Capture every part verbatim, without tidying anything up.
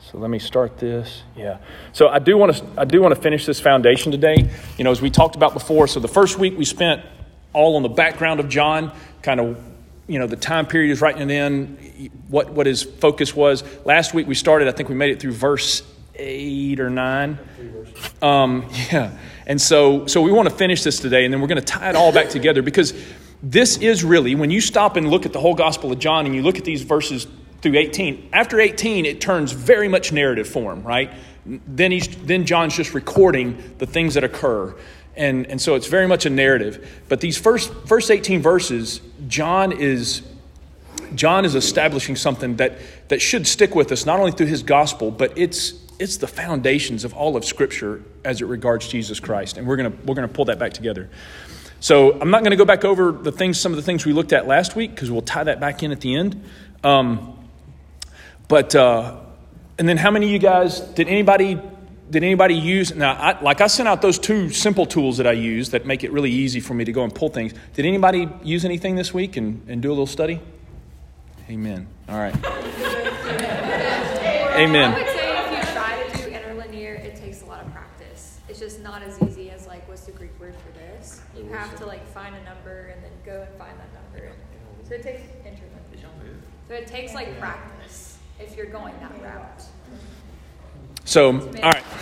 So let me start this. Yeah. So I do want to I do want to finish this foundation today. You know, as we talked about before. So the first week we spent all on the background of John, kind of, you know, the time period he was writing it in, what what his focus was. Last week we started, I think we made it through verse eight or nine. Um, yeah. And so so we want to finish this today, and then we're going to tie it all back together, because this is really, when you stop and look at the whole Gospel of John and you look at these verses through eighteen, after eighteen, it turns very much narrative form, right? Then he's then John's just recording the things that occur. And, and so it's very much a narrative. But these first first eighteen verses, John is John is establishing something that, that should stick with us, not only through his gospel, but it's it's the foundations of all of Scripture as it regards Jesus Christ. And we're gonna we're gonna pull that back together. So I'm not going to go back over the things, some of the things we looked at last week, because we'll tie that back in at the end. Um, but uh, and then how many of you guys did anybody did anybody use? Now, I, like I sent out those two simple tools that I use that make it really easy for me to go and pull things. Did anybody use anything this week and, and do a little study? Amen. All right. Amen. I would say if you try to do interlinear, it takes a lot of practice. It's just not as easy as like, what's the Greek word for this? You have to like find a number and then go and find that number. So it takes interlinear. So it takes like practice if you're going that route. So, all right.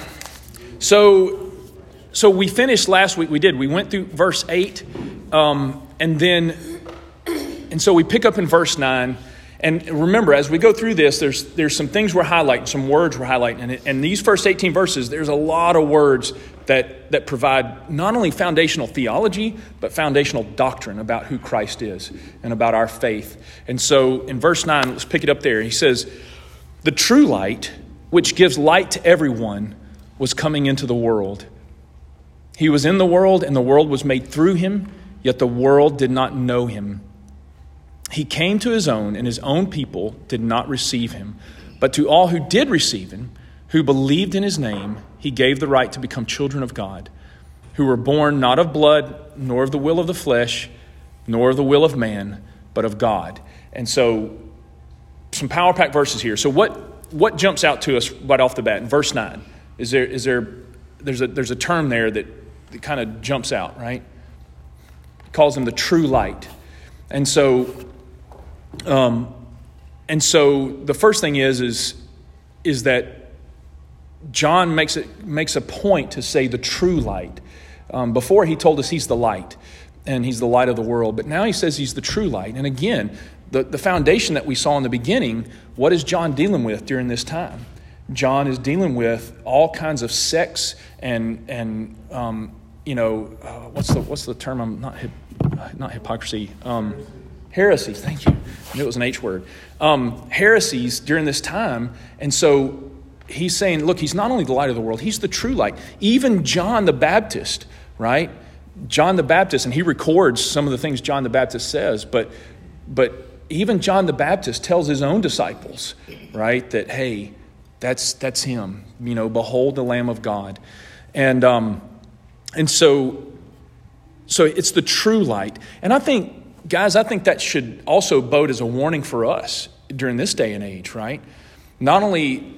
So, so we finished last week. We did. We went through verse eight, um, and then, and so we pick up in verse nine. And remember, as we go through this, there's there's some things we're highlighting, some words we're highlighting. And, and these first eighteen verses, there's a lot of words that, that provide not only foundational theology, but foundational doctrine about who Christ is and about our faith. And so in verse nine, let's pick it up there. He says, "The true light, which gives light to everyone, was coming into the world. He was in the world, and the world was made through him, yet the world did not know him. He came to his own, and his own people did not receive him. But to all who did receive him, who believed in his name, he gave the right to become children of God, who were born not of blood, nor of the will of the flesh, nor of the will of man, but of God." And so, some power pack verses here. So what what jumps out to us right off the bat in verse nine? Is there is there there's a there's a term there that, that kind of jumps out, right? It calls him the true light. And so um and so the first thing is is is that John makes it makes a point to say the true light. Um, before he told us he's the light and he's the light of the world, but now he says he's the true light. And again, the, the foundation that we saw in the beginning, what is John dealing with during this time? John is dealing with all kinds of sects and and um, you know uh, what's the what's the term? I'm not hip, not hypocrisy. Um, heresies. Thank you. I knew it was an H word. Um, heresies during this time, and so he's saying, look, he's not only the light of the world, he's the true light. Even John the Baptist, right? John the Baptist, and he records some of the things John the Baptist says, but but even John the Baptist tells his own disciples, right, that, hey, that's that's him. You know, behold the Lamb of God. And um, and so so it's the true light. And I think, guys, I think that should also bode as a warning for us during this day and age, right? Not only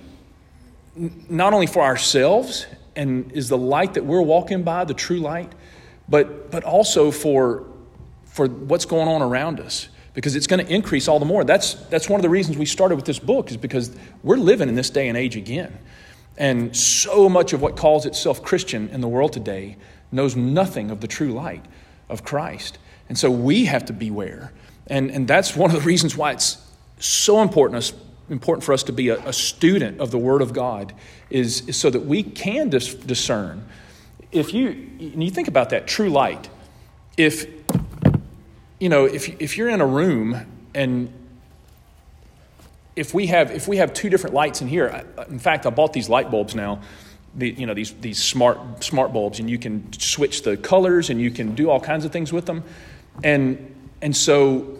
not only for ourselves, and is the light that we're walking by the true light, but but also for for what's going on around us, because it's going to increase all the more. That's that's one of the reasons we started with this book, is because we're living in this day and age again. And so much of what calls itself Christian in the world today knows nothing of the true light of Christ. And so we have to beware. And and that's one of the reasons why it's so important important for us to be a, a student of the Word of God, is, is so that we can dis- discern. If you and you think about that true light, if you know if if you're in a room and if we have if we have two different lights in here, I, in fact, I bought these light bulbs now, the, you know these these smart smart bulbs, and you can switch the colors and you can do all kinds of things with them, and and so.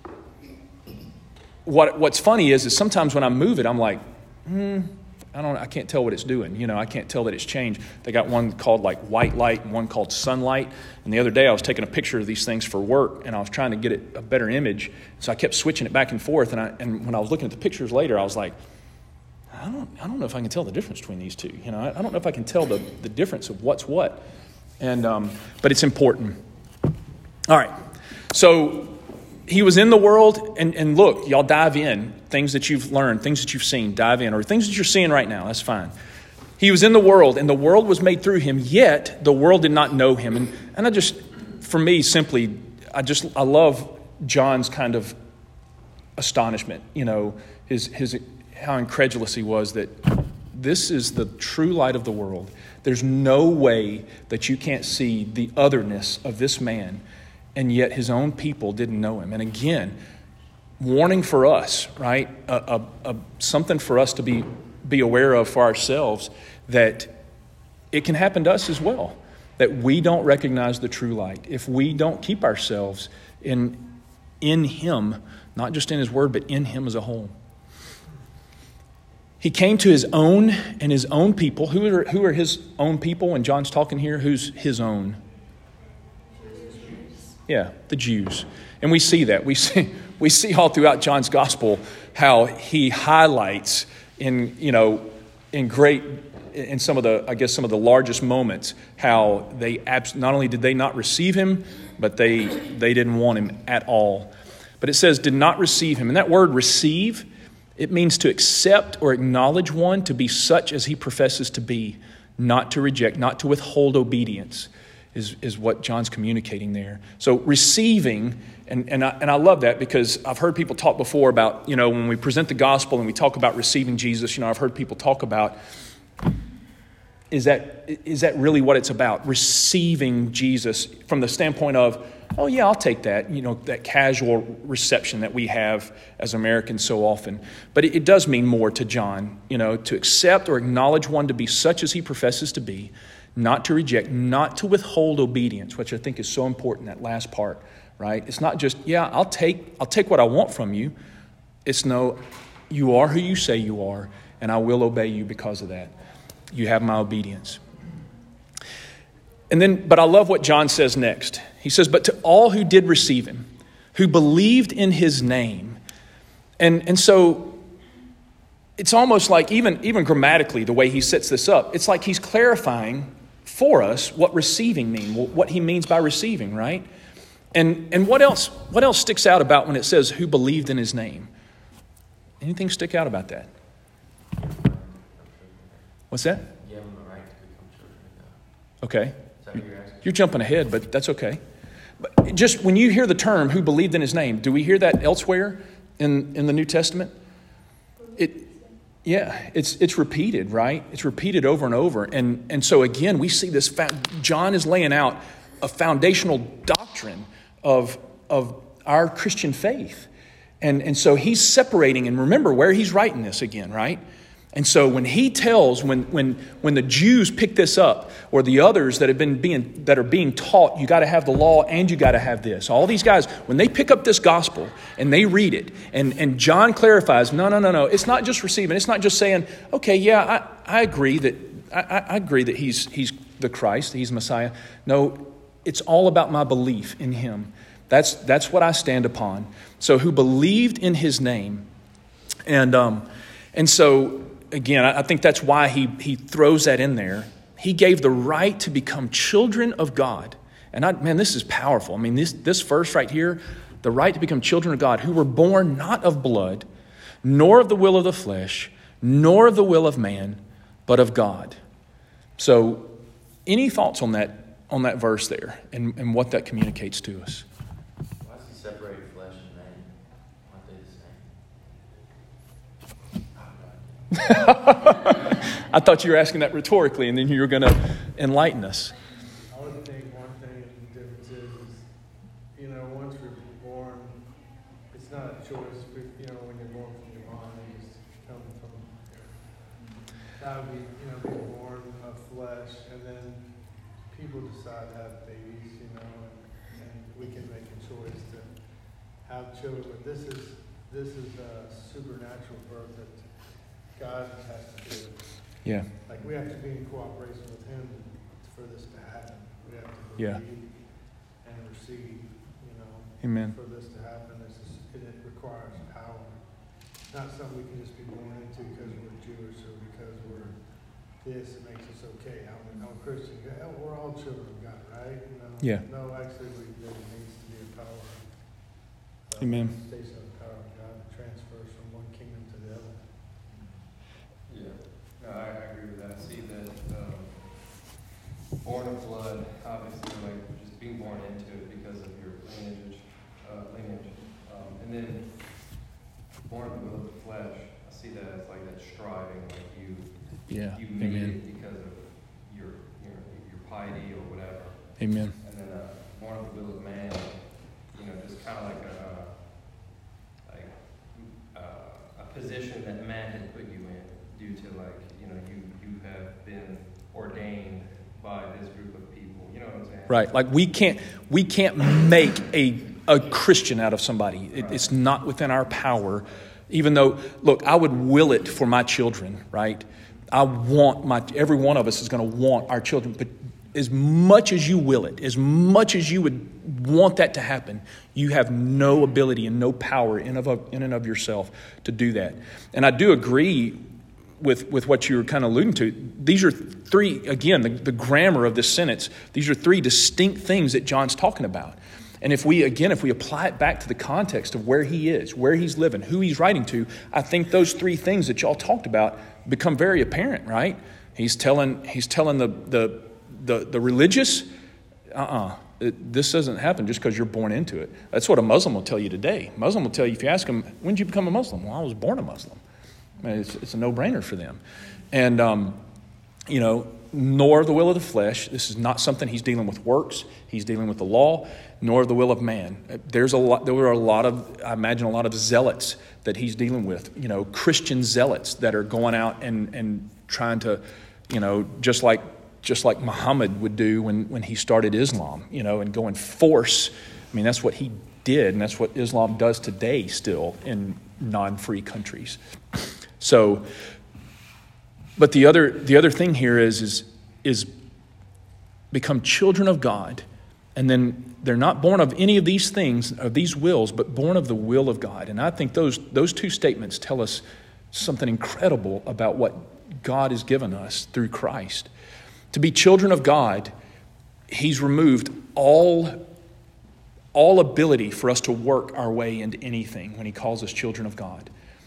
What What's funny is, is sometimes when I move it, I'm like, hmm, I don't, I can't tell what it's doing. You know, I can't tell that it's changed. They got one called like white light and one called sunlight. And the other day I was taking a picture of these things for work, and I was trying to get it a better image. So I kept switching it back and forth. And I, and when I was looking at the pictures later, I was like, I don't, I don't know if I can tell the difference between these two. You know, I, I don't know if I can tell the, the difference of what's what. And um, but it's important. All right. So he was in the world, and, and look, y'all dive in. Things that you've learned, things that you've seen, dive in. Or things that you're seeing right now, that's fine. He was in the world, and the world was made through him, yet the world did not know him. And, and I just, for me, simply, I just, I love John's kind of astonishment, you know, his, his, how incredulous he was that this is the true light of the world. There's no way that you can't see the otherness of this man, and yet his own people didn't know him. And again, warning for us, right? A, a, a, something for us to be, be aware of for ourselves, that it can happen to us as well, that we don't recognize the true light. If we don't keep ourselves in, in him, not just in his word, but in him as a whole. He came to his own, and his own people. Who are, who are his own people? When John's talking here, who's his own? Yeah, the Jews. And we see that. We see, we see all throughout John's gospel how he highlights in, you know, in great, in some of the, I guess, some of the largest moments, how they, abs- not only did they not receive him, but they, they didn't want him at all. But it says, did not receive him. And that word receive, it means to accept or acknowledge one to be such as he professes to be, not to reject, not to withhold obedience, is, is what John's communicating there. So receiving, and, and, I, and I love that, because I've heard people talk before about, you know, when we present the gospel and we talk about receiving Jesus, you know, I've heard people talk about, is that is that really what it's about? Receiving Jesus from the standpoint of, oh yeah, I'll take that, you know, that casual reception that we have as Americans so often. But it, it does mean more to John, you know, to accept or acknowledge one to be such as he professes to be, not to reject, not to withhold obedience, which I think is so important, that last part, right? It's not just, yeah, I'll take I'll take what I want from you. It's no, you are who you say you are, and I will obey you because of that. You have my obedience. And then, but I love what John says next. He says, but to all who did receive him, who believed in his name. And, and so it's almost like, even, even grammatically, the way he sets this up, it's like he's clarifying for us what receiving means, what he means by receiving, right? And, and what else, what else sticks out about when it says who believed in his name? Anything stick out about that? What's that? You have the right to become children of God. Okay. Is that what you're asking? You're jumping ahead, but that's okay. But just when you hear the term who believed in his name, do we hear that elsewhere in, in the New Testament? It, yeah, it's it's repeated, right? It's repeated over and over. And, and so again, we see this, fa- John is laying out a foundational doctrine of, of our Christian faith. And, and so he's separating, and remember where he's writing this again, right? And so when he tells, when when when the Jews pick this up, or the others that have been being that are being taught, you got to have the law and you got to have this. All these guys, when they pick up this gospel and they read it, and, and John clarifies, no, no, no, no. It's not just receiving. It's not just saying, okay, yeah, I, I agree that I, I agree that he's he's the Christ, he's Messiah. No, it's all about my belief in him. That's that's what I stand upon. So who believed in his name, and um and so. Again, I think that's why he, he throws that in there. He gave the right to become children of God. And I, man, this is powerful. I mean, this, this verse right here, the right to become children of God, who were born not of blood, nor of the will of the flesh, nor of the will of man, but of God. So any thoughts on that on that verse there and, and what that communicates to us? Why does he separate flesh and man? Aren't they the same? I thought you were asking that rhetorically, and then you were going to enlighten us. I would think one thing the difference is, is, you know, once we're born, it's not a choice. You know, when you're born from your mom, you just come from. That would be, you know, being born of flesh, and then people decide to have babies, you know, and, and we can make a choice to have children. But this is this is a supernatural birth that God has to do. Yeah. Like we have to be in cooperation with him for this to happen. We have to believe Yeah. and receive, you know. Amen. For this to happen, this is, it requires power. Not something we can just be born into because we're Jewish or this, it makes us okay. I'm, I'm a Christian. Yeah, we're all children of God, right? You know? Yeah. No, actually, we, there needs to be a power. Uh, Amen. Station of the power of God that transfers from one kingdom to the other. Yeah, no, I, I agree with that. I see that um, born of blood, obviously, like just being born into it because of your lineage, uh, lineage, um, and then born of the will of the flesh. I see that as like that striving, like you, Yeah. you made Amen. it because of your, your, your piety or whatever. Amen. And then uh, born of the will of man, you know, just kind of like a like uh, a position that man had put you in due to like you know you you have been ordained by this group of people. You know what I'm saying? Right. Like we can't we can't make a a Christian out of somebody. It, it's not within our power. Even though, look, I would will it for my children, right? I want my, every one of us is going to want our children, but as much as you will it, as much as you would want that to happen, you have no ability and no power in, of, in and of yourself to do that. And I do agree with, with what you were kind of alluding to. These are three, again, the, the grammar of this sentence, these are three distinct things that John's talking about. And if we, again, if we apply it back to the context of where he is, where he's living, who he's writing to, I think those three things that y'all talked about become very apparent, right? He's telling, he's telling the, the, the, the religious, uh-uh, it, this doesn't happen just because you're born into it. That's what a Muslim will tell you today. Muslim will tell you, if you ask them, when did you become a Muslim? Well, I was born a Muslim. I mean, it's, it's a no-brainer for them. And, um, you know, nor the will of the flesh. This is not something he's dealing with works. He's dealing with the law, nor the will of man. There's a lot, there were a lot of, I imagine, a lot of zealots that he's dealing with, you know, Christian zealots that are going out and, and trying to, you know, just like just like Muhammad would do when, when he started Islam, you know, and go and force. I mean, that's what he did, and that's what Islam does today still in non-free countries. So, but the other the other thing here is is is become children of God, and then they're not born of any of these things, of these wills, but born of the will of God. And I think those those two statements tell us something incredible about what God has given us through Christ. To be children of God, he's removed all, all ability for us to work our way into anything when he calls us children of God.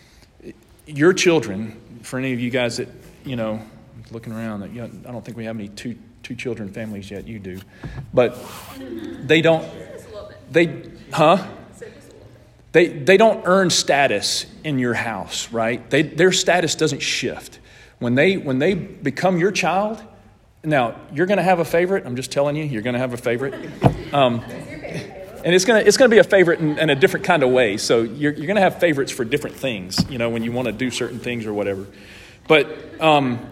Your children, for any of you guys that, you know, looking around, that you know, I don't think we have any two two children families yet. You do. But they don't, they, huh? They they don't earn status in your house, right? They, their status doesn't shift. When they when they become your child, now you're going to have a favorite. I'm just telling you, you're going to have a favorite. Um, and it's going to it's going to be a favorite in, in a different kind of way. So you're you're going to have favorites for different things, you know, when you want to do certain things or whatever. But um,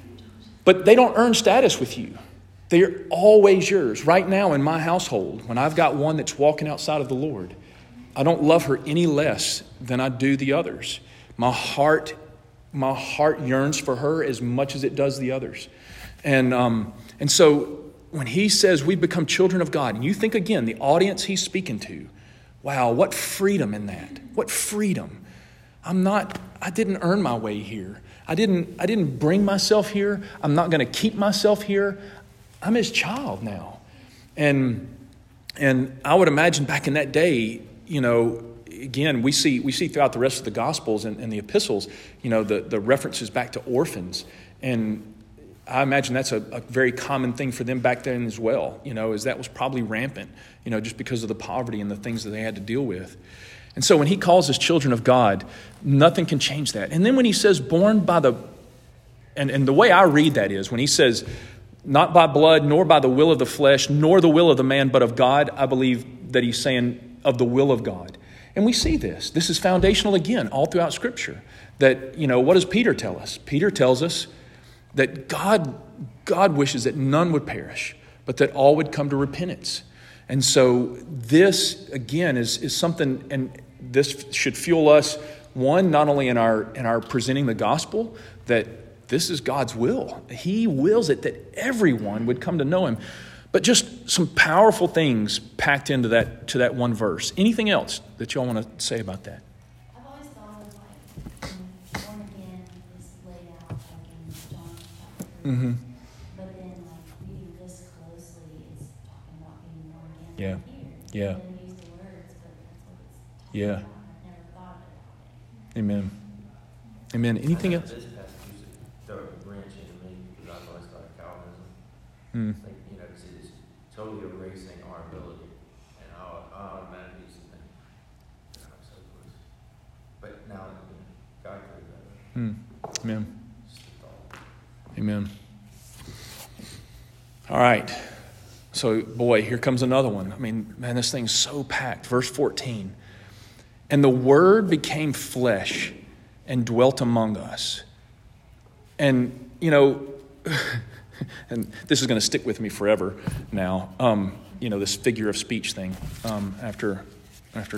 but they don't earn status with you. They're always yours. Right now in my household, when I've got one that's walking outside of the Lord, I don't love her any less than I do the others. My heart, my heart yearns for her as much as it does the others. And um, and so when he says we become children of God, and you think again, the audience he's speaking to, wow, what freedom in that. What freedom. I'm not, I didn't earn my way here. I didn't, I didn't bring myself here. I'm not going to keep myself here. I'm his child now. And and I would imagine back in that day, you know, again, we see we see throughout the rest of the Gospels and, and the epistles, you know, the, the references back to orphans. And I imagine that's a, a very common thing for them back then as well, you know, as that was probably rampant, you know, just because of the poverty and the things that they had to deal with. And so when he calls us children of God, nothing can change that. And then when he says born by the, and, and the way I read that is when he says, not by blood, nor by the will of the flesh, nor the will of the man, but of God, I believe that he's saying of the will of God. And we see this. This is foundational again, all throughout Scripture. That, you know, what does Peter tell us? Peter tells us that God, God wishes that none would perish, but that all would come to repentance. And so this, again, is, is something, and this should fuel us, one, not only in our in our presenting the gospel, that this is God's will. He wills it that everyone would come to know him. But just some powerful things packed into that to that one verse. Anything else that y'all want to say about that? I've always thought of like um, born again is laid out like in John chapter Mm-hmm. But then, like, reading this closely, it's talking about being born again Yeah. here. Yeah. It doesn't use the words, but that's what it's talking Yeah. about. I've never thought about it. Amen. Amen. Anything I know else? This passage used to throw a wrench into me because I've always thought Calvinism. Mm. Like, you know, 'cause it's totally erasing our ability. And I I automatically used to think, God, I'm so close. But now, God could have Mm. Amen. just a thought. Amen. All right. So, boy, here comes another one. I mean, man, this thing's so packed. Verse fourteen. And the Word became flesh and dwelt among us. And, you know, and this is going to stick with me forever now, um, you know, this figure of speech thing um, after after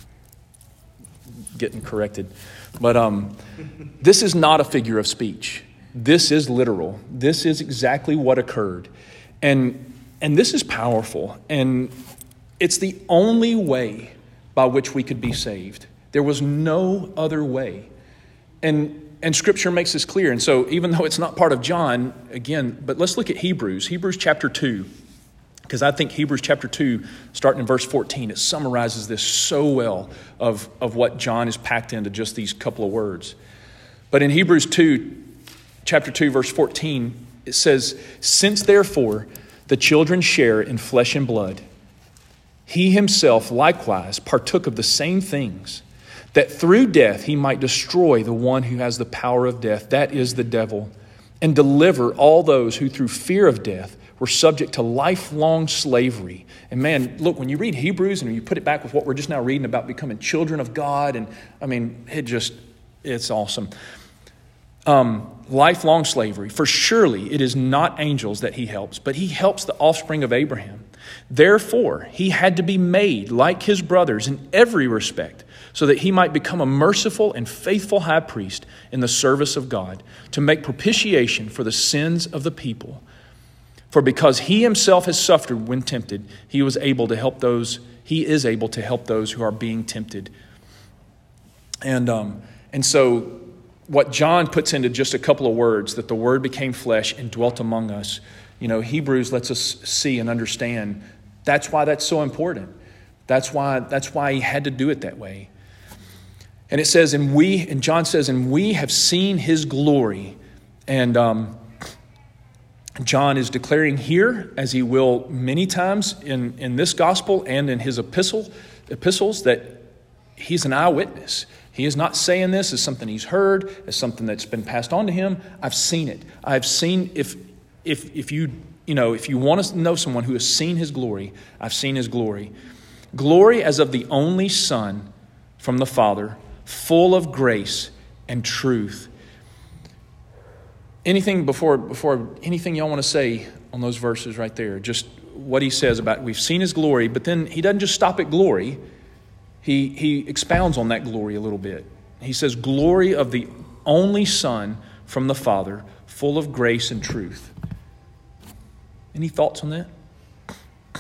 getting corrected. But um, this is not a figure of speech. This is literal. This is exactly what occurred. And and this is powerful. And it's the only way by which we could be saved. There was no other way. And and Scripture makes this clear. And so even though it's not part of John, again, but let's look at Hebrews. Hebrews chapter two. Because I think Hebrews chapter two, starting in verse fourteen, it summarizes this so well of, of what John is packed into just these couple of words. But in Hebrews two, chapter two, verse fourteen, it says, "Since therefore the children share in flesh and blood, he himself likewise partook of the same things, that through death he might destroy the one who has the power of death, that is the devil, and deliver all those who through fear of death were subject to lifelong slavery." And man, look, when you read Hebrews and you put it back with what we're just now reading about becoming children of God, and I mean, it just, it's awesome. Um, lifelong slavery. For surely it is not angels that he helps, but he helps the offspring of Abraham. Therefore, he had to be made like his brothers in every respect, so that he might become a merciful and faithful high priest in the service of God, to make propitiation for the sins of the people. For because he himself has suffered when tempted, he was able to help those, he is able to help those who are being tempted. And um, and so what John puts into just a couple of words, that the Word became flesh and dwelt among us, you know, Hebrews lets us see and understand that's why that's so important. That's why that's why he had to do it that way. And it says, and we, and John says, and we have seen his glory. And um, John is declaring here, as he will many times in, in this gospel and in his epistle, epistles, that he's an eyewitness. He is not saying this as something he's heard, as something that's been passed on to him. I've seen it. I've seen, if if if you, you know, if you want to know someone who has seen his glory, I've seen his glory. Glory as of the only Son from the Father, full of grace and truth. Anything before before anything y'all want to say on those verses right there? Just what he says about we've seen his glory, but then he doesn't just stop at glory. He he expounds on that glory a little bit. He says, glory of the only Son from the Father, full of grace and truth. Any thoughts on that? I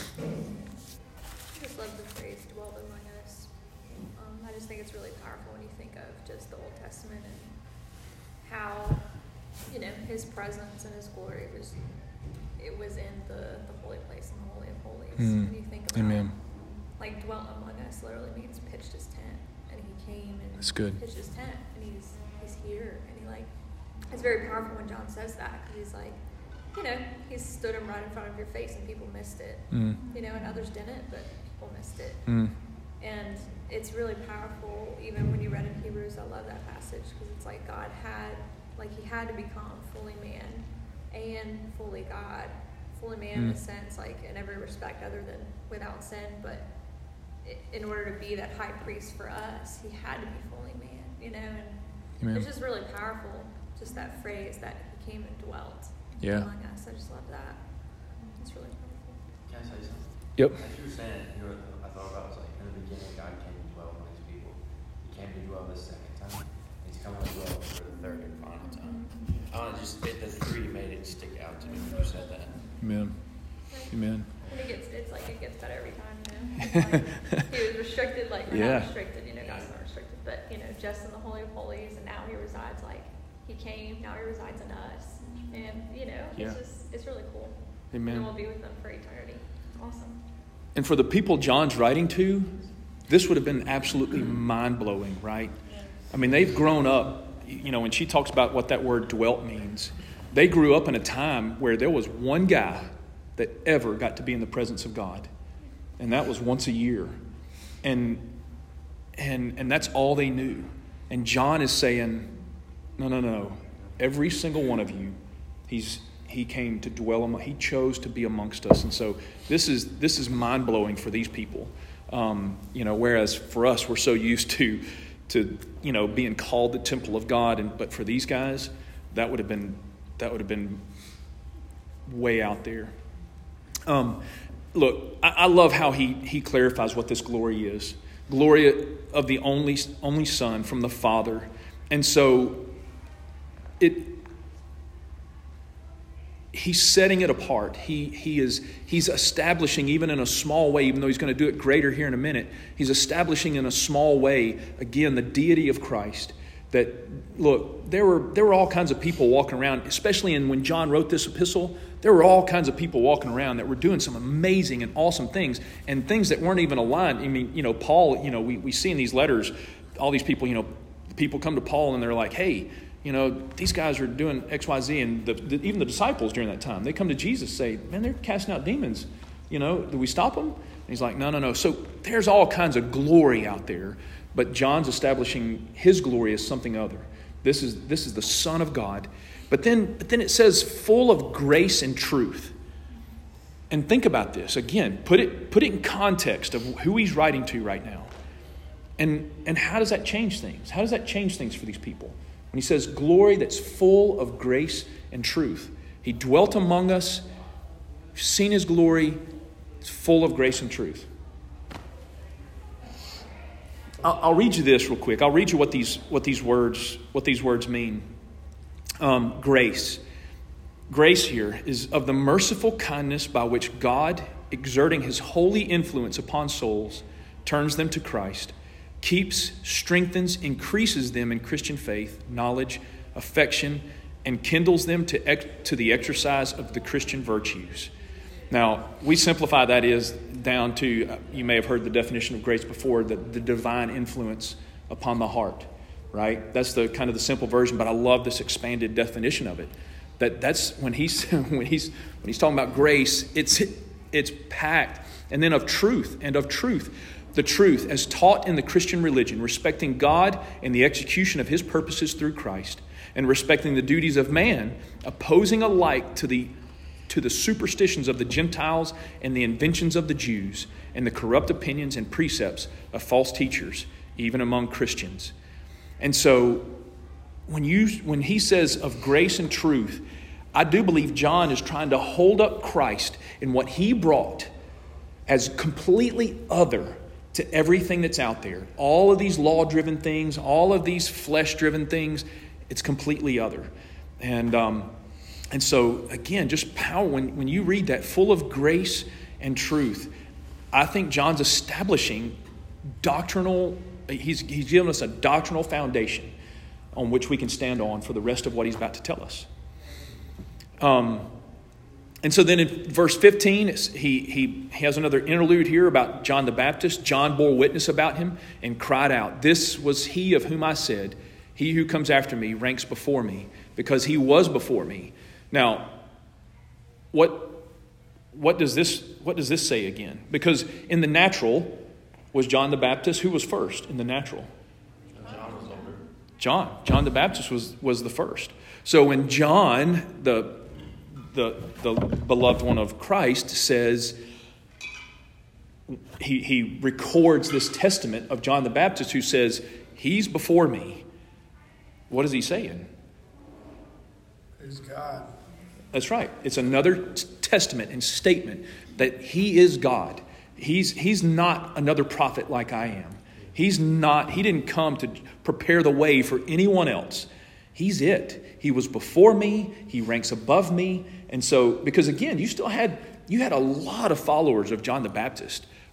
just love the phrase "dwelled among us." Um, I just think it's really powerful when you think of just the Old Testament and how, you know, His presence and His glory was it was in the, the holy place and the Holy of Holies. Mm. When you think about, Amen. like, dwelt among us literally means pitched His tent, and He came and That's good. pitched His tent, and He's He's here, and He like it's very powerful when John says that, because He's like, you know, He stood Him right in front of your face, and people missed it. Mm. You know, and others didn't, but people missed it. Mm. And it's really powerful, even when you read in Hebrews. I love that passage, because it's like God had, like He had to become fully man and fully God. Fully man Mm. in a sense, like in every respect other than without sin, but i- in order to be that high priest for us, He had to be fully man, you know, and Amen. it's just really powerful, just that phrase that He came and dwelt Yeah. among us. I just love that. It's really powerful. Can I say something? Yep. As you were saying, you know, I thought about was like in the beginning, God came to dwell among His people. He came to dwell this second time. He's coming to dwell for the third and final time. I don't know, just it, the three made it stick out to me when you said that. Amen. Amen. And it gets, it's like it gets better every time, you know. Like, He was restricted, like, or Yeah. not restricted, you know, God's not restricted, but, you know, just in the Holy of Holies, and now He resides, like, he came, now he resides in us. And, you know, Yeah. it's just, it's really cool. Amen. And we'll be with them for eternity. Awesome. And for the people John's writing to, this would have been absolutely mind-blowing, right? I mean, they've grown up, you know, when she talks about what that word dwelt means, they grew up in a time where there was one guy that ever got to be in the presence of God. And that was once a year. And and and that's all they knew. And John is saying, no, no, no. Every single one of you, he's he came to dwell among, he chose to be amongst us. And so this is this is mind-blowing for these people. Um, you know, whereas for us, we're so used to to, you know, being called the temple of God. And but for these guys, that would have been that would have been way out there. Um, look, I, I love how he he clarifies what this glory is. Glory of the only only Son from the Father. And so it he's setting it apart. He he is he's establishing, even in a small way, even though he's going to do it greater here in a minute, he's establishing in a small way, again, the deity of Christ. That, look, there were there were all kinds of people walking around, especially in when John wrote this epistle, there were all kinds of people walking around that were doing some amazing and awesome things, and things that weren't even aligned. I mean, you know, Paul, you know, we, we see in these letters, all these people, you know, people come to Paul and they're like, hey, you know, these guys are doing X, Y, Z, and the, the, even the disciples during that time, they come to Jesus and say, man, they're casting out demons. You know, do we stop them? And he's like, no, no, no. So there's all kinds of glory out there. But John's establishing his glory as something other. This is this is the Son of God. But then, but then it says full of grace and truth. And think about this. Again, put it put it in context of who he's writing to right now. And, and how does that change things? How does that change things for these people? When he says glory that's full of grace and truth. He dwelt among us. We've seen his glory. It's full of grace and truth. I'll, I'll read you this real quick. I'll read you what these what these words what these words mean. Um, grace. Grace here is of the merciful kindness by which God, exerting his holy influence upon souls, turns them to Christ, keeps, strengthens, increases them in Christian faith, knowledge, affection, and kindles them to ex- to the exercise of the Christian virtues. Now, we simplify that is down to, uh, you may have heard the definition of grace before, the, the divine influence upon the heart, right? That's the kind of the simple version, but I love this expanded definition of it. That that's when he's when he's when he's talking about grace, it's it's packed, and then of truth and of truth. The truth as taught in the Christian religion, respecting God and the execution of his purposes through Christ, and respecting the duties of man, opposing alike to the to the superstitions of the Gentiles and the inventions of the Jews, and the corrupt opinions and precepts of false teachers, even among Christians. And so when you when he says of grace and truth, I do believe John is trying to hold up Christ in what he brought as completely other to everything that's out there. All of these law-driven things, all of these flesh-driven things, it's completely other. And um, and so, again, just power. When, when you read that, full of grace and truth, I think John's establishing doctrinal, he's, he's given us a doctrinal foundation on which we can stand on for the rest of what he's about to tell us. Um, and so then in verse fifteen, he, he, he has another interlude here about John the Baptist. John bore witness about him and cried out, "This was he of whom I said, he who comes after me ranks before me, because he was before me." Now, what, what does this, what does this say again? Because in the natural, was John the Baptist, who was first in the natural? John was older. John. John the Baptist was, was the first. So when John, the, the, the beloved one of Christ, says, he, he records this testament of John the Baptist who says, he's before me. What is he saying? He's God. That's right. It's another t- testament and statement that he is God. He's, he's not another prophet like I am. He's not, he didn't come to prepare the way for anyone else. He's it. He was before me. He ranks above me. And so, because again, you still had, you had a lot of followers of John the Baptist,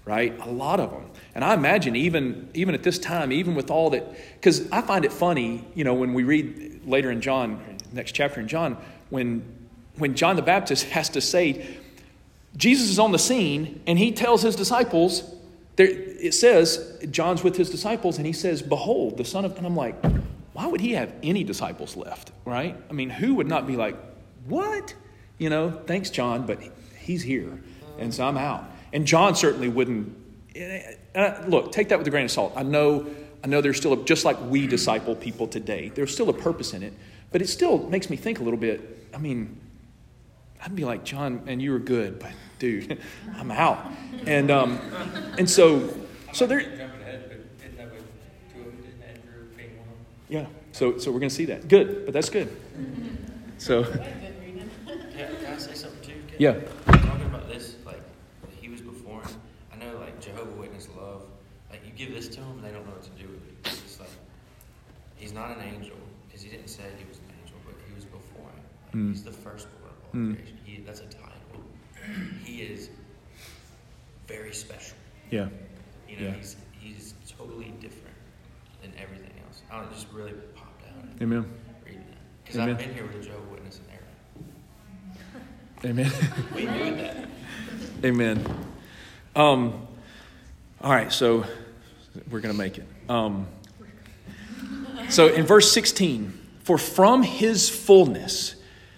right? A lot of them. And I imagine even, even at this time, even with all that, because I find it funny, you know, when we read later in John, next chapter in John, when when John the Baptist has to say, Jesus is on the scene, and he tells his disciples, there, it says, John's with his disciples, and he says, behold, the Son of, and I'm like, why would he have any disciples left, right? I mean, who would not be like, what? You know, thanks, John, but he's here, and so I'm out. And John certainly wouldn't, uh, look, take that with a grain of salt. I know, I know there's still, a, just like we disciple people today, there's still a purpose in it, but it still makes me think a little bit. I mean, I'd be like, John, man, you were good, but dude, I'm out. And um, and so, so there. Jumping ahead, but isn't that what two of them did, Andrew being one of them? Yeah. So so we're gonna see that. Good, but that's good. So. Yeah, can I say something too? Ken? Yeah. Talking about this, like he was before him. I know, like Jehovah's Witness love. Like you give this to them, they don't know what to do with it. It's like he's not an angel because he didn't say he was an angel, but he was before him. Like, Mm. He's the firstborn of all Mm. creation. He, that's a title. He is very special. Yeah. You know, Yeah. he's he's totally different than everything else. I don't know, it just really popped out Amen. reading that because Amen. I've been here with a Jehovah's Witness and they're Amen. like, we doing that. Amen. Um. All right. So we're gonna make it. Um. So in verse sixteen, for from his fullness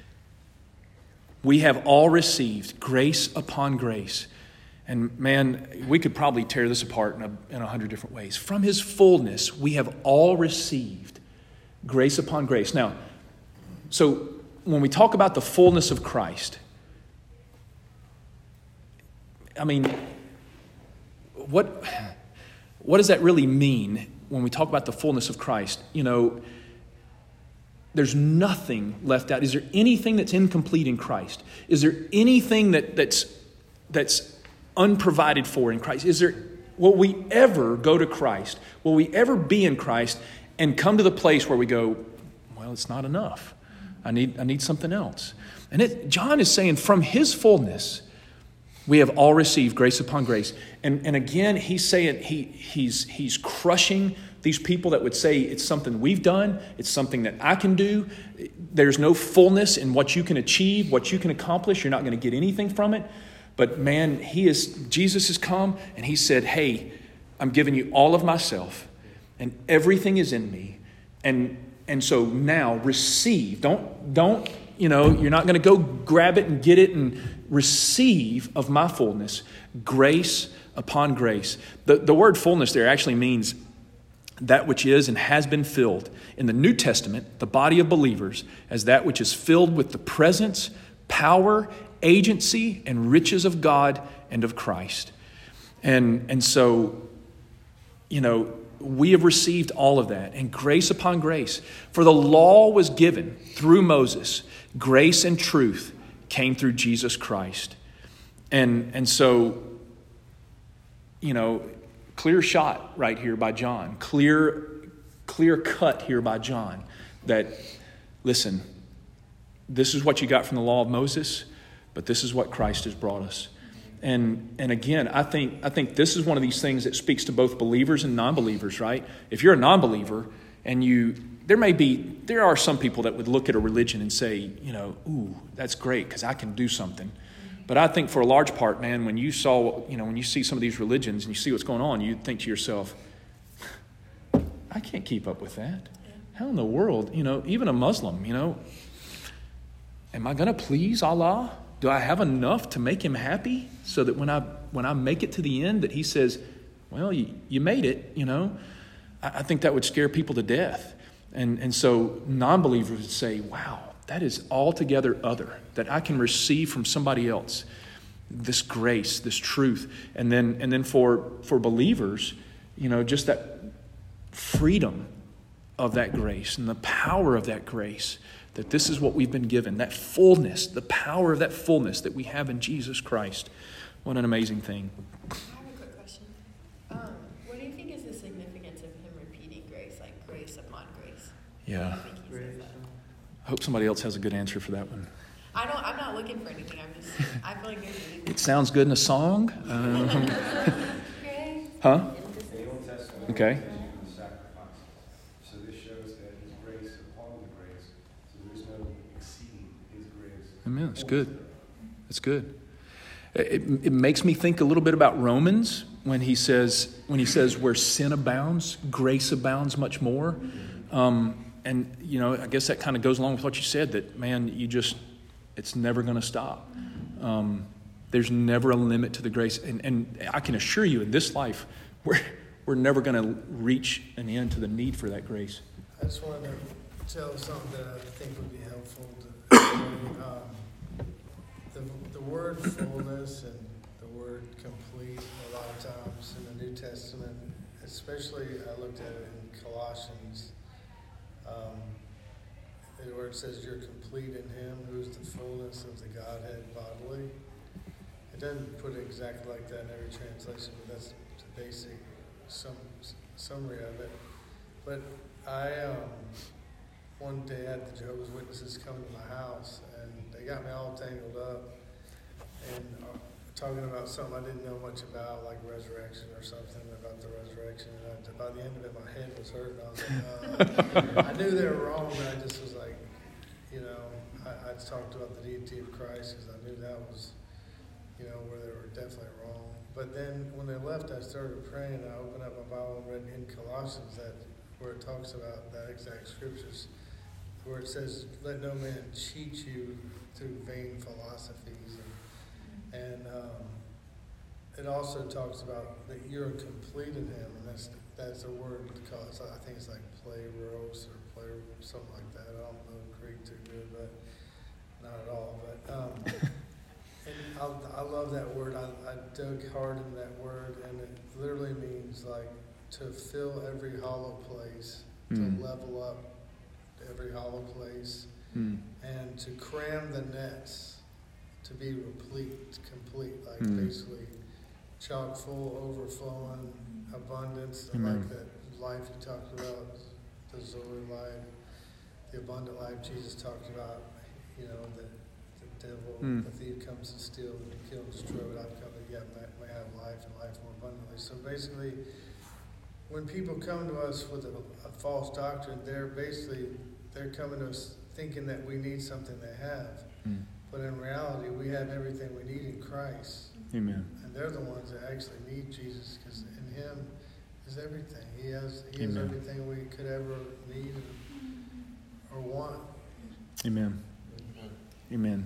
we have all received grace upon grace. And man, we could probably tear this apart in a, in a hundred different ways. From his fullness, we have all received grace upon grace. Now, so when we talk about the fullness of Christ, I mean, what, what does that really mean when we talk about the fullness of Christ? You know, there's nothing left out. Is there anything that's incomplete in Christ? Is there anything that, that's that's unprovided for in Christ? Is there, will we ever go to Christ? Will we ever be in Christ and come to the place where we go, well, it's not enough. I need I need something else. And it, John is saying from his fullness, we have all received grace upon grace. And, and again, he's saying he he's he's crushing these people that would say it's something we've done, it's something that I can do. There's no fullness in what you can achieve, what you can accomplish. You're not going to get anything from it. But man, he is Jesus has come and he said, hey, I'm giving you all of myself and everything is in me. And and so now receive. Don't don't, you know, you're not going to go grab it and get it and receive of my fullness, grace upon grace. The the word fullness there actually means that which is and has been filled. In the New Testament, the body of believers as that which is filled with the presence, power, agency, and riches of God and of Christ. And, and so, you know, we have received all of that, and grace upon grace. For the law was given through Moses. Grace and truth came through Jesus Christ. And, and so, you know, clear shot right here by John. Clear, clear cut here by John that, listen, this is what you got from the law of Moses, but this is what Christ has brought us. And and again, I think I think this is one of these things that speaks to both believers and non-believers, right? If you're a non-believer and you, there may be, there are some people that would look at a religion and say, you know, ooh, that's great because I can do something. But I think for a large part, man, when you saw, you know, when you see some of these religions and you see what's going on, you think to yourself, I can't keep up with that. How in the world, you know, even a Muslim, you know, am I going to please Allah? Do I have enough to make him happy so that when I when I make it to the end that he says, well, you, you made it, you know? I, I think that would scare people to death. And, and so non-believers would say, wow, that is altogether other, that I can receive from somebody else this grace, this truth. And then and then for, for believers, you know, just that freedom of that grace and the power of that grace, that this is what we've been given, that fullness, the power of that fullness that we have in Jesus Christ. What an amazing thing. I have a quick question. Um, what do you think is the significance of him repeating grace, like grace upon grace? Yeah. I think he says that. I hope somebody else has a good answer for that one. I don't, I'm not looking for anything. I'm just, I feel like there's a It sounds good in a song. Um, Huh? The Old Testament Okay. says you can sacrifice. So this shows that His grace upon the grace. So there's no exceeding His grace. Amen. That's good. That's good. It, it makes me think a little bit about Romans when he says, when he says, where sin abounds, grace abounds much more. Um, and, you know, I guess that kind of goes along with what you said, that, man, you just, it's never going to stop. Um, there's never a limit to the grace. And, and I can assure you in this life, we're, we're never going to reach an end to the need for that grace. I just wanted to tell something that I think would be helpful to um, the, the word fullness and the word complete a lot of times in the New Testament, especially I looked at it in Colossians, um, where it says you're complete in Him who's the fullness of the Godhead bodily. It doesn't put it exactly like that in every translation, but that's the basic sum, summary of it. But I, um, one day I had the Jehovah's Witnesses come to my house, and they got me all tangled up and uh, talking about something I didn't know much about, like resurrection or something about the resurrection. And I, by the end of it, my head was hurting. I was like, uh, I knew they were wrong, but I just was like, you know, I, I talked about the deity of Christ because I knew that was, you know, where they were definitely wrong. But then when they left, I started praying. I opened up my Bible and read in Colossians that where it talks about that exact scriptures, where it says, "Let no man cheat you through vain philosophies." And, and um, it also talks about that you're complete in Him, and that's that's a word because I think it's like pleiros or play something like that. I don't know Greek too good, but not at all. But um, and I, I love that word. I, I dug hard in that word, and it literally means like to fill every hollow place, mm. to level up every hollow place, mm. and to cram the nets to be replete, complete, like mm. basically chock full, overflowing, abundance, Amen. like that life you talked about, the Zoe life, the abundant life Jesus talked about, you know, the, the devil, mm. the thief comes to steal and kill and destroy, but I've come that you may, may have life and life more abundantly. So basically, when people come to us with a, a false doctrine, they're basically, they're coming to us thinking that we need something they have. Mm. But in reality, we have everything we need in Christ. Amen. And they're the ones that actually need Jesus, because in Him is everything. He has He Amen. has everything we could ever need or want. Amen. Amen.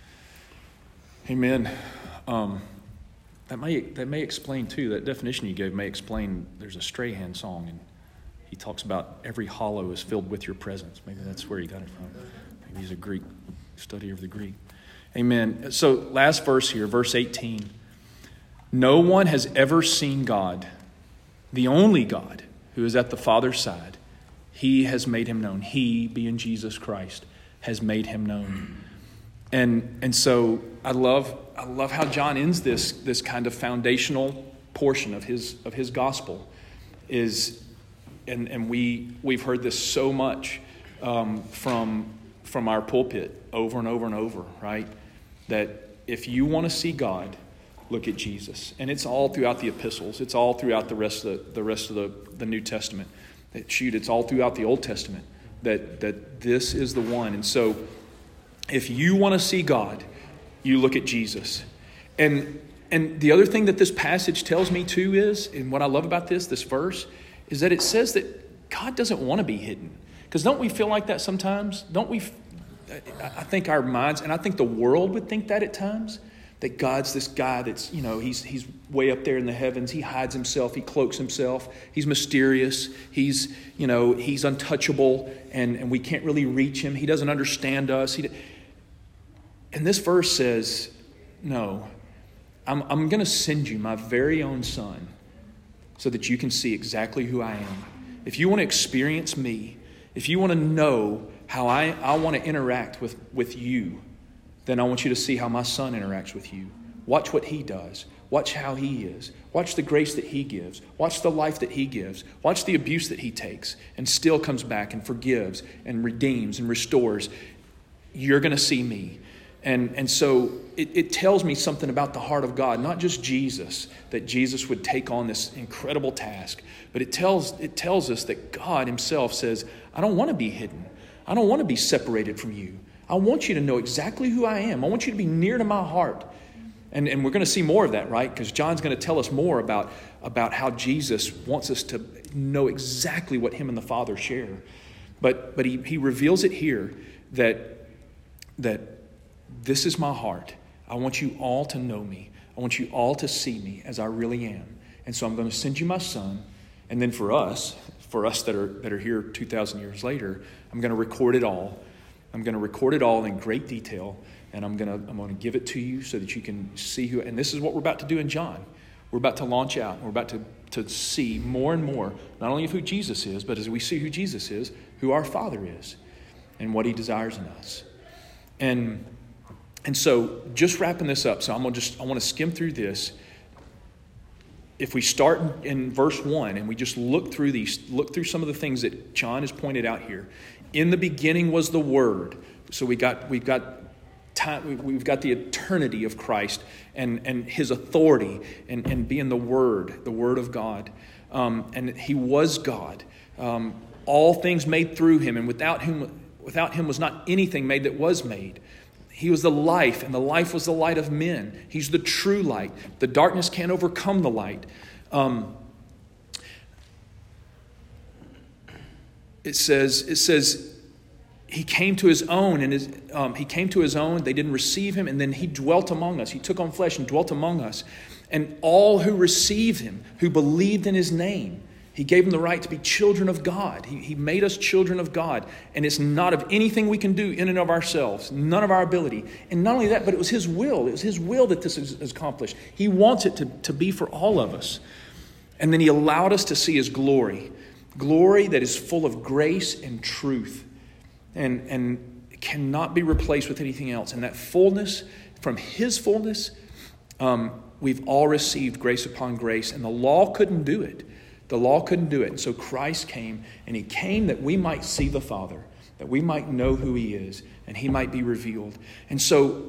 Amen. Um, that may that may explain too. That definition you gave may explain. There's a Strahan song, and he talks about every hollow is filled with your presence. Maybe that's where he got it from. Maybe he's a Greek study of the Greek. Amen. So last verse here, verse eighteen. No one has ever seen God, the only God who is at the Father's side. He has made Him known. He, being Jesus Christ, has made Him known. And and so I love I love how John ends this this kind of foundational portion of his of his gospel is, and and we we've heard this so much um, from from our pulpit over and over and over, right? That if you want to see God, look at Jesus. And it's all throughout the epistles. It's all throughout the rest of the, the rest of the, the New Testament. That, shoot, it's all throughout the Old Testament that, that this is the one. And so if you want to see God, you look at Jesus. And and the other thing that this passage tells me too is, and what I love about this, this verse, is that it says that God doesn't want to be hidden. Because don't we feel like that sometimes? Don't we? I think our minds, and I think the world would think that at times, that God's this guy that's, you know, he's he's way up there in the heavens. He hides himself. He cloaks himself. He's mysterious. He's, you know, he's untouchable, and, and we can't really reach him. He doesn't understand us. He, and this verse says, no, I'm, I'm going to send you my very own son so that you can see exactly who I am. If you want to experience me, if you want to know how I, I want to interact with, with you, then I want you to see how my son interacts with you. Watch what he does. Watch how he is. Watch the grace that he gives. Watch the life that he gives. Watch the abuse that he takes and still comes back and forgives and redeems and restores. You're going to see me. And, and so it, it tells me something about the heart of God, not just Jesus, that Jesus would take on this incredible task, but it tells, it tells us that God himself says, I don't want to be hidden. I don't want to be separated from you. I want you to know exactly who I am. I want you to be near to my heart. And, and we're going to see more of that, right? Because John's going to tell us more about, about how Jesus wants us to know exactly what him and the Father share. But, but he, he reveals it here that, that this is my heart. I want you all to know me. I want you all to see me as I really am. And so I'm going to send you my son. And then for us, for us that are that are here two thousand years later, I'm going to record it all. I'm going to record it all in great detail. And I'm going to I'm going to give it to you so that you can see who. And this is what we're about to do in John. We're about to launch out. We're about to, to see more and more, not only of who Jesus is, but as we see who Jesus is, who our Father is, and what he desires in us. And And so, just wrapping this up, so I'm gonna just I want to skim through this. If we start in verse one and we just look through these, look through some of the things that John has pointed out here. In the beginning was the Word. So we got we've got time, we've got the eternity of Christ and and his authority and and being the Word, the Word of God, um, and he was God. Um, all things made through him, and without him, without him was not anything made that was made. He was the life, and the life was the light of men. He's the true light. The darkness can't overcome the light. Um, it says, it says, he came to his own, and his, um, he came to his own. They didn't receive him, and then he dwelt among us. He took on flesh and dwelt among us. And all who received him, who believed in his name, he gave them the right to be children of God. He, he made us children of God. And it's not of anything we can do in and of ourselves. None of our ability. And not only that, but it was his will. It was his will that this is, is accomplished. He wants it to, to be for all of us. And then he allowed us to see his glory. Glory that is full of grace and truth. And, and cannot be replaced with anything else. And that fullness, from his fullness, um, we've all received grace upon grace. And the law couldn't do it. The law couldn't do it. And so Christ came, and he came that we might see the Father, that we might know who he is, and he might be revealed. And so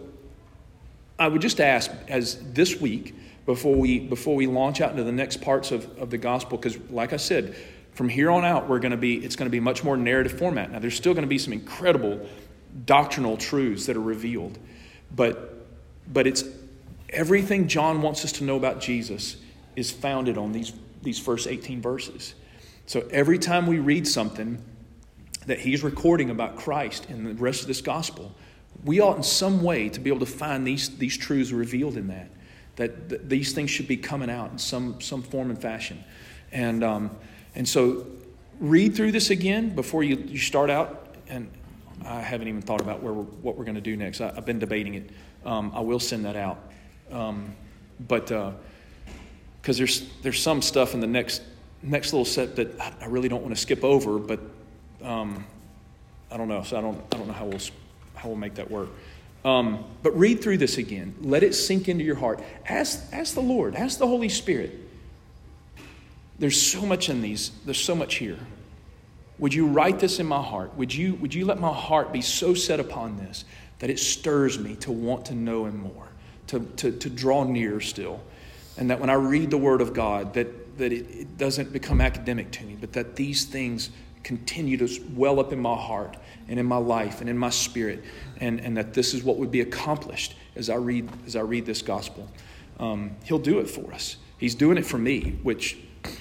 I would just ask, as this week, before we before we launch out into the next parts of, of the gospel, because like I said, from here on out, we're going to be it's going to be much more narrative format. Now, there's still going to be some incredible doctrinal truths that are revealed, but but it's everything John wants us to know about Jesus is founded on these these first eighteen verses. So every time we read something that he's recording about Christ in the rest of this gospel, we ought in some way to be able to find these, these truths revealed in that. That, that these things should be coming out in some, some form and fashion. And um, and so read through this again before you, you start out. And I haven't even thought about where we're, what we're going to do next. I, I've been debating it. Um, I will send that out. Um, but... Uh, Because there's there's some stuff in the next next little set that I really don't want to skip over, but um, I don't know. So I don't I don't know how we'll how we'll make that work. Um, but read through this again. Let it sink into your heart. Ask ask the Lord. Ask the Holy Spirit. There's so much in these. There's so much here. Would you write this in my heart? Would you would you let my heart be so set upon this that it stirs me to want to know him more, to to to draw near still. And that when I read the Word of God, that, that it, it doesn't become academic to me, but that these things continue to well up in my heart and in my life and in my spirit, and, and that this is what would be accomplished as I read as I read this gospel. Um, he'll do it for us. He's doing it for me, which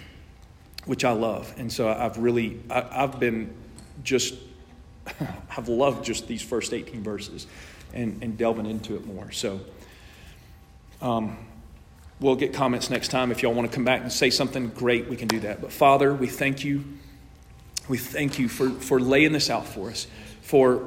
which I love. And so I've really, I, I've been just, I've loved just these first eighteen verses and, and delving into it more. So, um, we'll get comments next time. If y'all want to come back and say something, great, we can do that. But Father, we thank you. We thank you for, for laying this out for us, for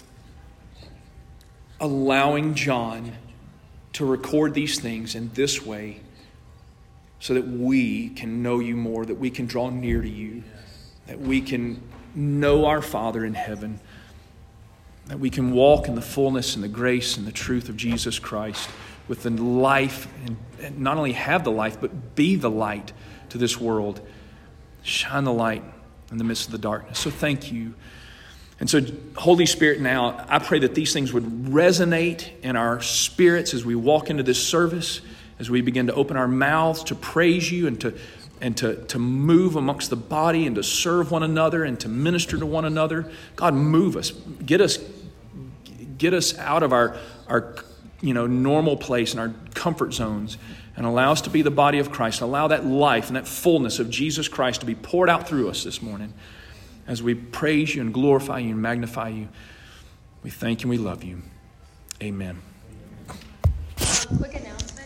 allowing John to record these things in this way so that we can know you more, that we can draw near to you, that we can know our Father in heaven, that we can walk in the fullness and the grace and the truth of Jesus Christ, with the life, and not only have the life, but be the light to this world. Shine the light in the midst of the darkness. So thank you. And And so, Holy Spirit, now, I pray that these things would resonate in our spirits as we walk into this service, as we begin to open our mouths to praise you and to and to, to move amongst the body and to serve one another and to minister to one another. God, move us. Get us get us out of our, our you know, normal place and our comfort zones and allow us to be the body of Christ. Allow that life and that fullness of Jesus Christ to be poured out through us this morning as we praise you and glorify you and magnify you. We thank you and we love you. Amen. Quick announcement.